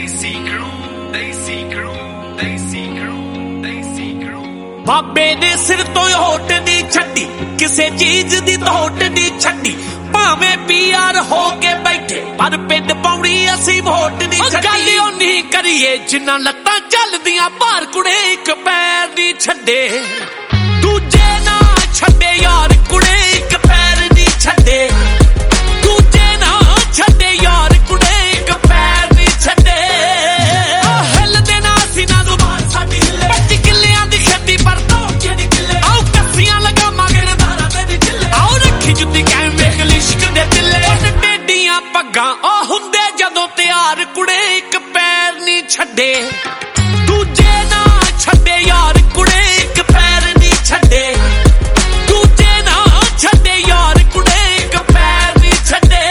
बाबे ने सिर तो होट दी छड्डी, किसे चीज दी होट दी छड्डी, भावे पीआर हो के बैठे पर पिंड पौड़ी असी वोट दी छड्डी। गल नहीं करिए जिन्ना लत्तां चलदियां भार कुड़े एक पैर दी छड्डे, दूजे ना छड्डे यार कुड़े एक पैर दी छड्डे, दूजे ना छड्डे यार कुड़े एक पैर दी छड्डे। हिल देना सी ना दुबार साडी हिले, 25 किल्लियां दी खेती पर तोके दी किल्ले, आओ कस्सियां लगावांगे नदारा तेरी चिल्ले, आओ रखी जुत्ती कायम वेख लिश्क दे दिले। टेडियां पग्गां ओ हुंदे जदों तैयार कुड़े एक पैर नहीं छड्डे, दूजे ना छड्डे यार कुड़े एक पैर नहीं छड्डे, दूजे ना छड्डे यार कुड़े एक पैर नहीं छड्डे।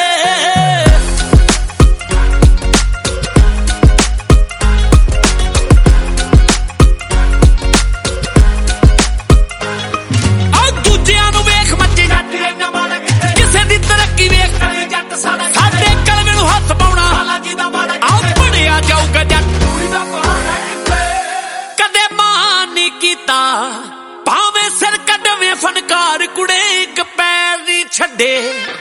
आ दूजियां नूं वेख मच्चे जट इन्ना माड़ा किते, किसे दी तरक्की वेख करे जट साडा, साडे कलमे नूं हੱਥ पाउणा साला जी दा माड़ा, आ पढ़िया जाऊगा जट कुड़ी दा पहाड़ा किते। कदे मान नहीं कीता भावें सिर कढवे फनकार कुड़े एक पैर नहीं छड्डे।